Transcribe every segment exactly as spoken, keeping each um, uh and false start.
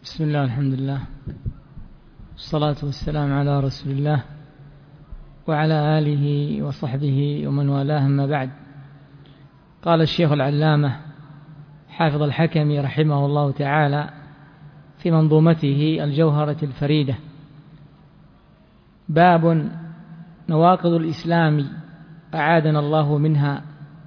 بسم الله الحمد لله والصلاة والسلام على رسول الله وعلى آله وصحبه ومن والاه، أما بعد. قال الشيخ العلامة حافظ الحكمي رحمه الله تعالى في منظومته الجوهرة الفريدة: باب نواقض الإسلام أعاذنا الله منها.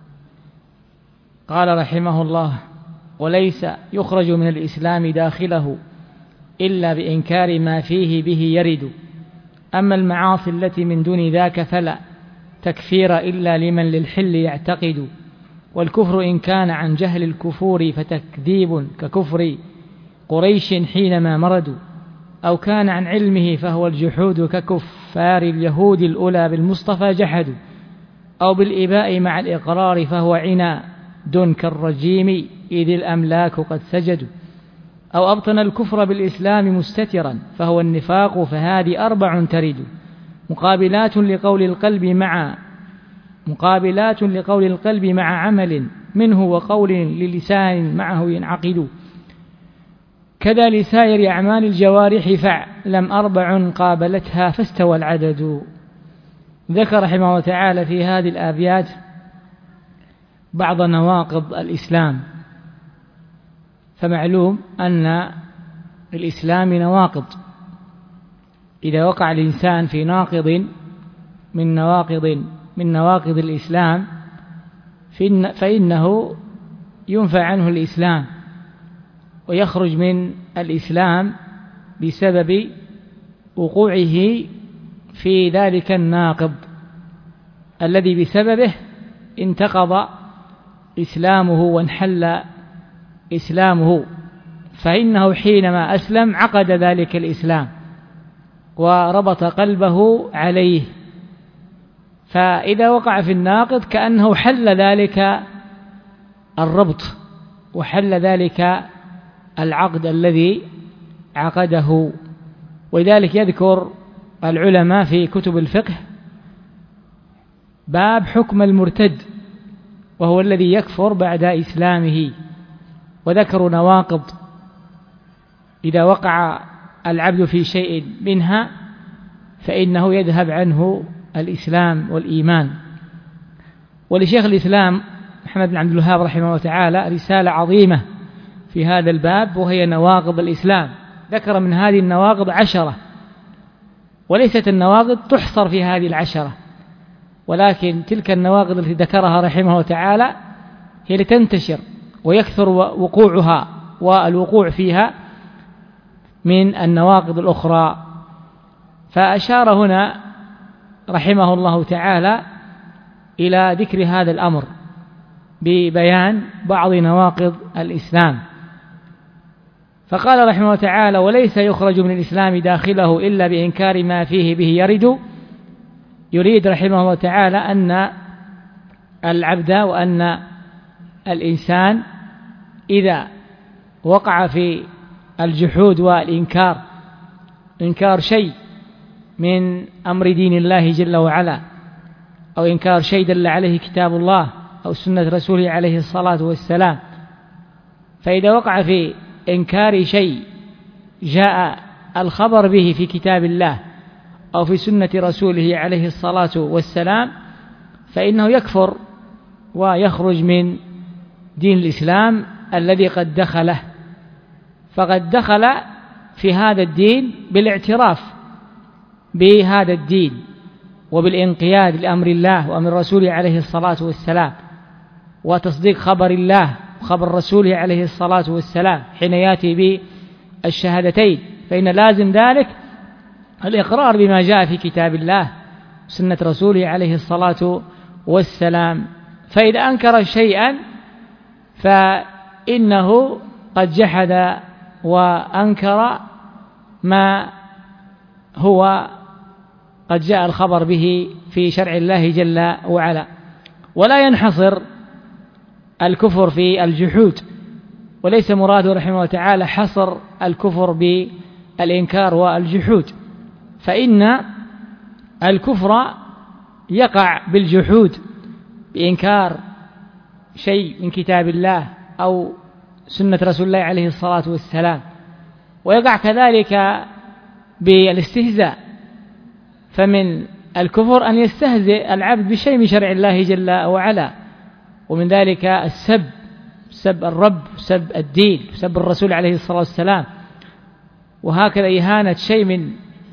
قال رحمه الله: وليس يخرج من الإسلام داخله إلا بإنكار ما فيه به يرد، أما المعاصي التي من دون ذاك فلا تكفير إلا لمن للحل يعتقد، والكفر إن كان عن جهل الكفور فتكذيب ككفر قريش حينما مردوا، أو كان عن علمه فهو الجحود ككفار اليهود الأولى بالمصطفى جحدوا، أو بالإباء مع الإقرار فهو عناد كالرجيم إذ الأملاك قد سجدوا، أو أبطن الكفر بالإسلام مستترا فهو النفاق، فهذه أربع ترد، مقابلات لقول القلب مع مقابلات لقول القلب مع عمل منه وقول للسان معه ينعقد، كذا لسائر أعمال الجوارح فاعلم أربع قابلتها فاستوى العدد. ذكر رحمه الله تعالى في هذه الآبيات بعض نواقض الإسلام. فمعلوم أن الإسلام نواقض، إذا وقع الإنسان في ناقض من نواقض من نواقض الإسلام فإنه ينفى عنه الإسلام ويخرج من الإسلام بسبب وقوعه في ذلك الناقض الذي بسببه انتقض إسلامه وانحل إسلامه، فإنه حينما أسلم عقد ذلك الإسلام وربط قلبه عليه، فإذا وقع في الناقض كأنه حل ذلك الربط وحل ذلك العقد الذي عقده. ولذلك يذكر العلماء في كتب الفقه باب حكم المرتد، وهو الذي يكفر بعد إسلامه، وذكروا نواقض إذا وقع العبد في شيء منها فإنه يذهب عنه الإسلام والإيمان. ولشيخ الإسلام محمد بن عبد الوهاب رحمه الله تعالى رسالة عظيمة في هذا الباب، وهي نواقض الإسلام. ذكر من هذه النواقض عشرة، وليست النواقض تحصر في هذه العشرة، ولكن تلك النواقض التي ذكرها رحمه الله تعالى هي لتنتشر ويكثر وقوعها والوقوع فيها من النواقض الأخرى. فأشار هنا رحمه الله تعالى إلى ذكر هذا الأمر ببيان بعض نواقض الإسلام، فقال رحمه الله تعالى: وليس يخرج من الإسلام داخله إلا بإنكار ما فيه به يرد. يريد رحمه الله تعالى أن العبد وأن الإنسان إذا وقع في الجحود والإنكار، إنكار شيء من أمر دين الله جل وعلا، أو إنكار شيء دل عليه كتاب الله أو سنة رسوله عليه الصلاة والسلام، فإذا وقع في إنكار شيء جاء الخبر به في كتاب الله أو في سنة رسوله عليه الصلاة والسلام فإنه يكفر ويخرج من دين الإسلام الذي قد دخله، فقد دخل في هذا الدين بالاعتراف بهذا الدين وبالانقياد لأمر الله وأمر رسوله عليه الصلاة والسلام، وتصديق خبر الله وخبر رسوله عليه الصلاة والسلام حين يأتي بالشهادتين، فإن لازم ذلك الإقرار بما جاء في كتاب الله وسنة رسوله عليه الصلاة والسلام. فإذا أنكر شيئا فإنه قد جحد وأنكر ما هو قد جاء الخبر به في شرع الله جل وعلا. ولا ينحصر الكفر في الجحود، وليس مراده رحمه الله تعالى حصر الكفر بالإنكار والجحود، فإن الكفر يقع بالجحود بإنكار شيء من كتاب الله أو سنة رسول الله عليه الصلاة والسلام، ويقع كذلك بالاستهزاء، فمن الكفر أن يستهزئ العبد بشيء من شرع الله جل وعلا، ومن ذلك السب، سب الرب، سب الدين، سب الرسول عليه الصلاة والسلام، وهكذا إهانة شيء من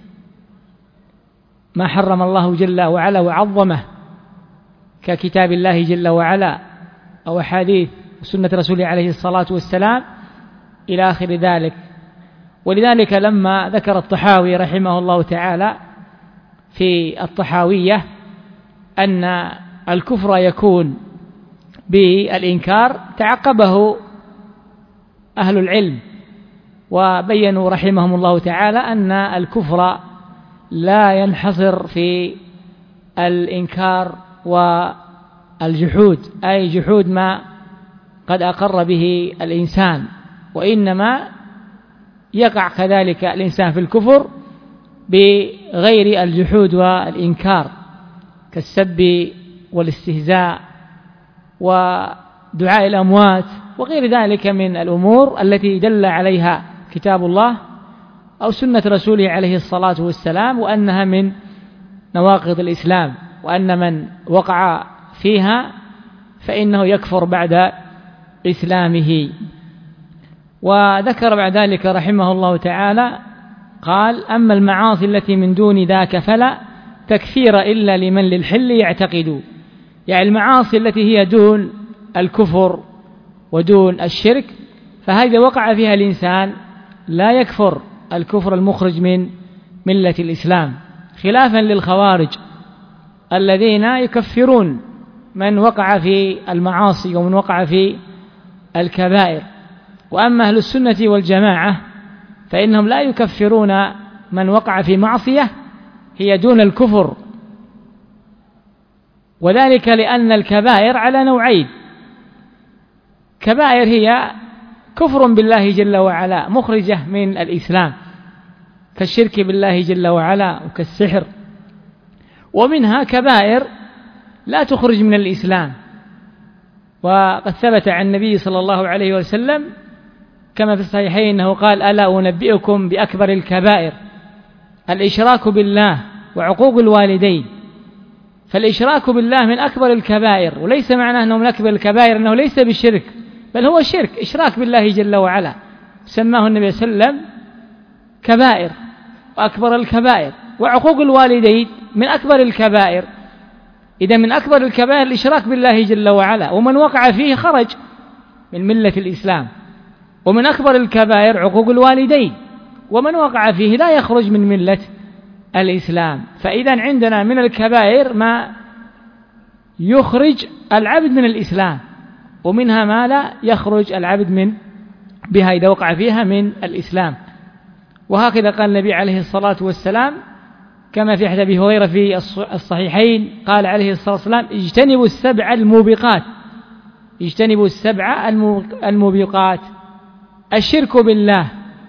ما حرم الله جل وعلا وعظمه ككتاب الله جل وعلا أو أحاديث وسنة رسوله عليه الصلاة والسلام إلى آخر ذلك. ولذلك لما ذكر الطحاوي رحمه الله تعالى في الطحاوية أن الكفر يكون بالإنكار، تعقبه أهل العلم وبينوا رحمهم الله تعالى أن الكفر لا ينحصر في الإنكار والجحود، أي جحود ما قد أقر به الإنسان، وإنما يقع كذلك الإنسان في الكفر بغير الجحود والإنكار، كالسب والاستهزاء ودعاء الأموات وغير ذلك من الأمور التي دل عليها كتاب الله أو سنة رسوله عليه الصلاة والسلام، وأنها من نواقض الإسلام، وأن من وقع فيها فإنه يكفر بعد إسلامه. وذكر بعد ذلك رحمه الله تعالى قال: أما المعاصي التي من دون ذاك فلا تكفير إلا لمن للحل يعتقد، يعني المعاصي التي هي دون الكفر ودون الشرك، فهذا وقع فيها الإنسان لا يكفر الكفر المخرج من ملة الإسلام، خلافا للخوارج الذين يكفرون من وقع في المعاصي ومن وقع في الكبائر. وأما أهل السنة والجماعة فإنهم لا يكفرون من وقع في معصية هي دون الكفر، وذلك لأن الكبائر على نوعين: كبائر هي كفر بالله جل وعلا مخرجة من الإسلام كالشرك بالله جل وعلا وكالسحر، ومنها كبائر لا تخرج من الإسلام. وقد ثبت عن النبي صلى الله عليه وسلم كما في الصحيحين أنه قال: ألا أنبئكم بأكبر الكبائر الإشراك بالله وعقوق الوالدين. فالإشراك بالله من أكبر الكبائر، وليس معناه أنه من أكبر الكبائر أنه ليس بالشرك، بل هو شرك، إشراك بالله جل وعلا، سماه النبي صلى الله عليه وسلم كبائر وأكبر الكبائر. وعقوق الوالدين من أكبر الكبائر، إذا من أكبر الكبائر الإشراك بالله جل وعلا، ومن وقع فيه خرج من ملة الإسلام. ومن أكبر الكبائر عقوق الوالدين، ومن وقع فيه لا يخرج من ملة الإسلام. فإذا عندنا من الكبائر ما يخرج العبد من الإسلام، ومنها ما لا يخرج العبد من بها إذا وقع فيها من الإسلام. وهكذا قال النبي عليه الصلاة والسلام كما في حديث أبي هريرة في الصحيحين، قال عليه الصلاة والسلام: اجتنبوا السبع الموبقات، اجتنبوا السبع الموبقات: الشرك بالله،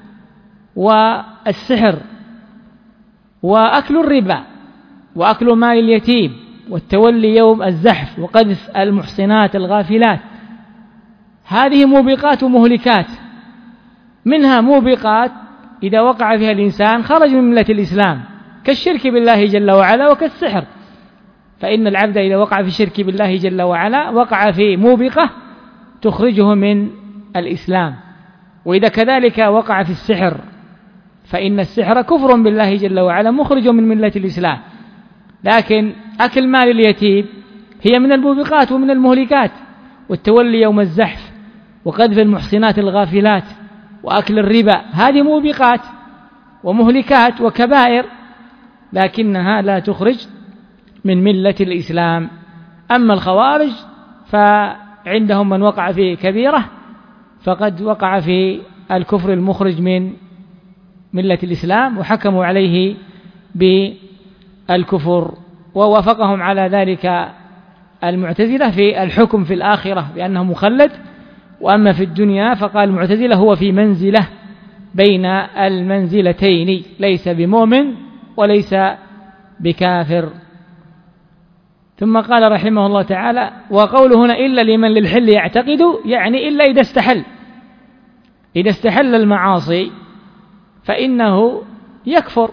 والسحر، وأكل الربا، وأكل مال اليتيم، والتولي يوم الزحف، وقذف المحصنات الغافلات. هذه موبقات ومهلكات، منها موبقات إذا وقع فيها الإنسان خرج من ملة الإسلام كالشرك بالله جل وعلا وكالسحر، فإن العبد إذا وقع في الشرك بالله جل وعلا وقع في موبقة تخرجه من الإسلام. وإذا كذلك وقع في السحر فإن السحر كفر بالله جل وعلا مخرج من ملة الإسلام. لكن أكل مال اليتيم هي من الموبقات ومن المهلكات، والتولي يوم الزحف، وقذف المحصنات الغافلات، وأكل الربا، هذه موبقات ومهلكات وكبائر، لكنها لا تخرج من ملة الإسلام. أما الخوارج فعندهم من وقع في كبيرة فقد وقع في الكفر المخرج من ملة الإسلام، وحكموا عليه بالكفر. ووافقهم على ذلك المعتزلة في الحكم في الآخرة بأنه مخلد، وأما في الدنيا فقال المعتزلة هو في منزلة بين المنزلتين، ليس بمؤمن وليس بكافر. ثم قال رحمه الله تعالى: وقوله هنا إلا لمن للحل يعتقد، يعني إلا إذا استحل، إذا استحل المعاصي فإنه يكفر.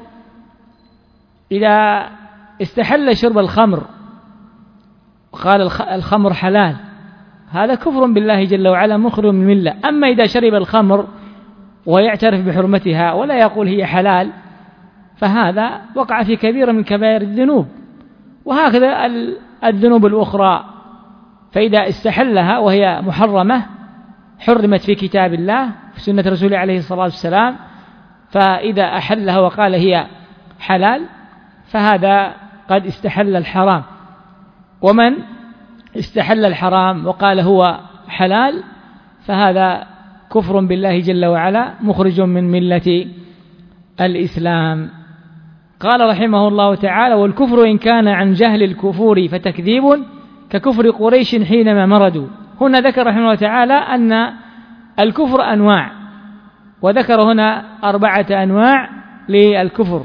إذا استحل شرب الخمر وقال الخمر حلال، هذا كفر بالله جل وعلا مخرج من الملة. أما إذا شرب الخمر ويعترف بحرمتها ولا يقول هي حلال، فهذا وقع في كبيرة من كبائر الذنوب. وهكذا الذنوب الأخرى، فإذا استحلها وهي محرمة حرمت في كتاب الله في سنة رسوله عليه الصلاة والسلام، فإذا أحلها وقال هي حلال فهذا قد استحل الحرام. ومن استحل الحرام وقال هو حلال فهذا كفر بالله جل وعلا مخرج من ملة الإسلام. قال رحمه الله تعالى: والكفر إن كان عن جهل الكفور فتكذيب ككفر قريش حينما مردوا. هنا ذكر رحمه الله تعالى أن الكفر أنواع، وذكر هنا أربعة أنواع للكفر.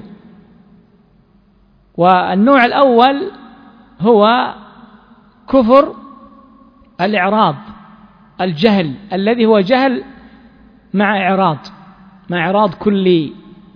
والنوع الأول هو كفر الإعراض، الجهل الذي هو جهل مع إعراض، مع إعراض كلي،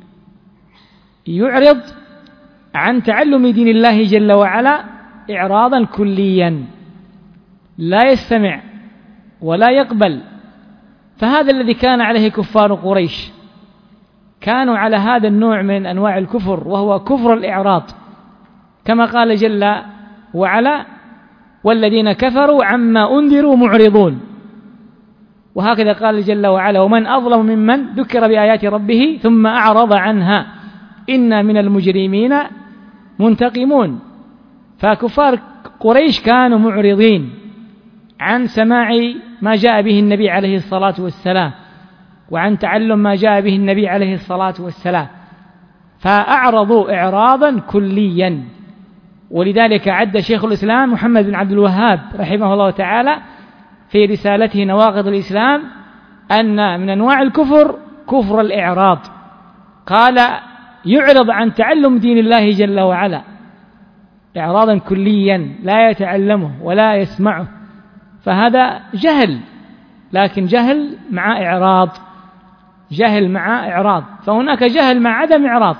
يعرض عن تعلم دين الله جل وعلا إعراضا كليا، لا يستمع ولا يقبل. فهذا الذي كان عليه كفار قريش، كانوا على هذا النوع من أنواع الكفر، وهو كفر الإعراض، كما قال جل وعلا: والذين كفروا عما أنذروا معرضون. وهكذا قال جل وعلا: ومن أظلم ممن ذكر بآيات ربه ثم أعرض عنها إنا من المجرمين منتقمون. فكفار قريش كانوا معرضين عن سماع ما جاء به النبي عليه الصلاة والسلام، وعن تعلم ما جاء به النبي عليه الصلاة والسلام، فأعرضوا إعراضا كليا. ولذلك عد شيخ الإسلام محمد بن عبد الوهاب رحمه الله تعالى في رسالته نواقض الإسلام أن من أنواع الكفر كفر الإعراض. قال: يعرض عن تعلم دين الله جل وعلا إعراضا كليا، لا يتعلمه ولا يسمعه، فهذا جهل، لكن جهل مع إعراض، جهل مع إعراض. فهناك جهل مع عدم إعراض،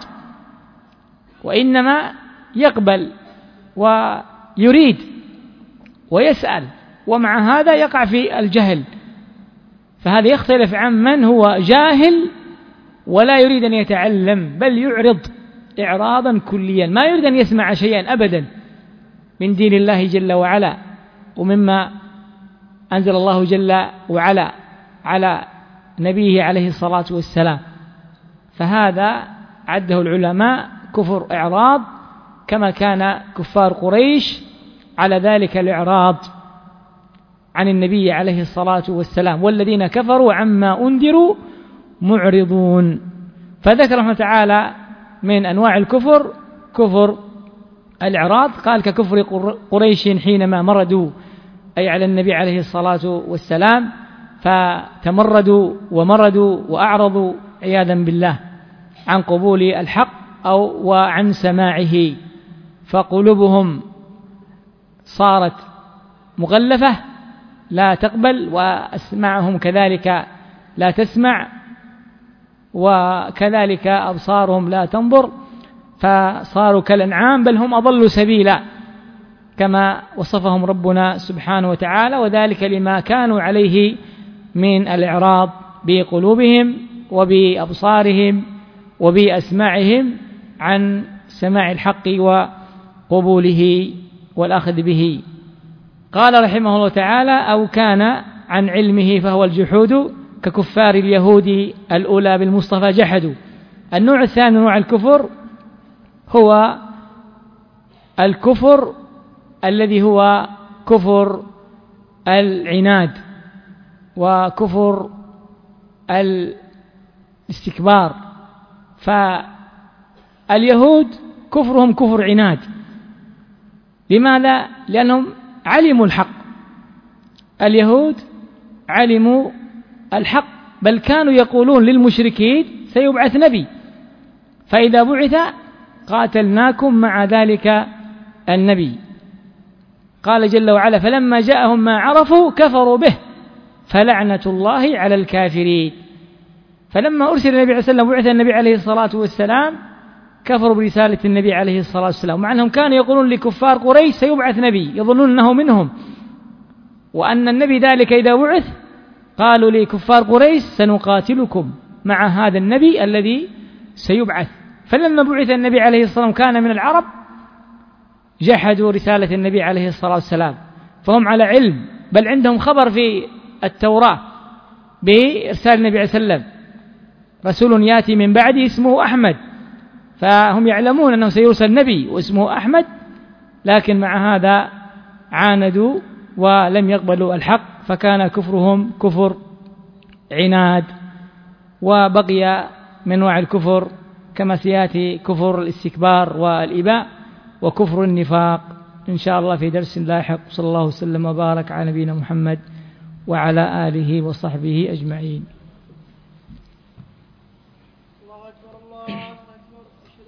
وإنما يقبل ويريد ويسأل، ومع هذا يقع في الجهل. فهذا يختلف عن من هو جاهل ولا يريد أن يتعلم، بل يعرض إعراضا كليا، ما يريد أن يسمع شيئا أبدا من دين الله جل وعلا ومما أنزل الله جل وعلا على نبيه عليه الصلاة والسلام. فهذا عده العلماء كفر إعراض، كما كان كفار قريش على ذلك الإعراض عن النبي عليه الصلاة والسلام. والذين كفروا عما أنذروا معرضون. فذكر رحمه تعالى من أنواع الكفر كفر الإعراض، قال: ككفر قريش حينما مردوا، أي على النبي عليه الصلاة والسلام، فتمردوا ومردوا وأعرضوا عياذا بالله عن قبول الحق أو وعن سماعه، فقلوبهم صارت مغلفة لا تقبل، وأسماعهم كذلك لا تسمع، وكذلك أبصارهم لا تنظر، فصاروا كالأنعام بل هم أضلوا سبيلا، كما وصفهم ربنا سبحانه وتعالى، وذلك لما كانوا عليه من الإعراض بقلوبهم وبأبصارهم وبأسماعهم عن سماع الحق وقبوله والأخذ به. قال رحمه الله تعالى: أو كان عن علمه فهو الجحود ككفار اليهود الأولى بالمصطفى جحدوا. النوع الثاني نوع الكفر هو الكفر الذي هو كفر العناد وكفر الاستكبار. فاليهود كفرهم كفر عناد. لماذا؟ لأنهم علموا الحق، اليهود علموا الحق، بل كانوا يقولون للمشركين سيبعث نبي، فإذا بعث قاتلناكم مع ذلك النبي. قال جل وعلا: فلما جاءهم ما عرفوا كفروا به فلعنة الله على الكافرين. فلما أرسل النبي عليه الصلاة والسلام وبعث النبي عليه الصلاة والسلام كفروا برسالة النبي عليه الصلاة والسلام، مع أنهم كانوا يقولون لكفار قريش سيبعث نبي، يظنون أنه منهم، وأن النبي ذلك إذا بعث قالوا لكفار قريش سنقاتلكم مع هذا النبي الذي سيبعث. فلما بعث النبي عليه الصلاة والسلام كان من العرب جحدوا رسالة النبي عليه الصلاة والسلام، فهم على علم، بل عندهم خبر في التوراة بإرسال النبي عليه الصلاة والسلام رسول يأتي من بعده اسمه أحمد، فهم يعلمون أنه سيرسل نبي واسمه أحمد، لكن مع هذا عاندوا ولم يقبلوا الحق، فكان كفرهم كفر عناد. وبقي من أنواع الكفر كما سيأتي كفر الاستكبار والإباء وكفر النفاق إن شاء الله في درس لاحق. صلى الله وسلم وبارك على نبينا محمد وعلى آله وصحبه أجمعين. الله أكبر الله أكبر.